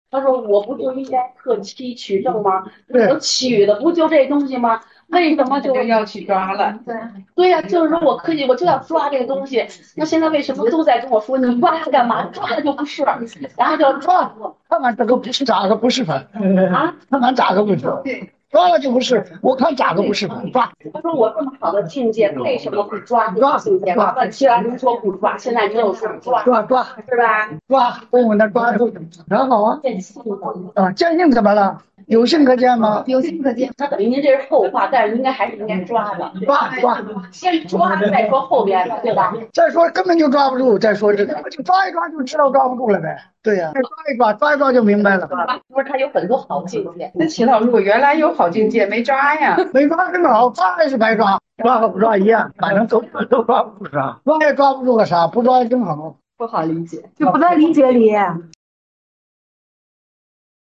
他说我不就应该克妻取正吗？ 对， 我取的不就这东西吗？为什么就要去抓了？ 对对呀、就是说我可以，我就要抓这个东西。那现在为什么都在跟我说你抓它干嘛？抓了就不是，然后就抓我看看这个不是咋个不是分啊！ 看看咋个不是，抓了就不是，我看咋个不是分，抓他说我这么好的境界，为什么不抓这个境界？完了，既然您说不抓，现在您又说抓， 抓是吧？ 抓，问问他抓住，很好啊。 见性啊，见性怎么了？有性可见吗？ 有心可见。 那等于您这是后话，但是应该还是应该抓的， 抓， 先抓再说后边的，对吧？ 再说根本就抓不住，再说这个就抓一抓就知道抓不住了呗。对呀、再抓一抓，抓一抓就明白了。 不是他有很多好境界， 那齐老师，我原来有好境界没抓呀。 没抓很好，抓还是白抓，抓和不抓一样，反正都抓不住啥，抓也抓不住个啥，不抓也挺好。 不好理解。 就不太理解你。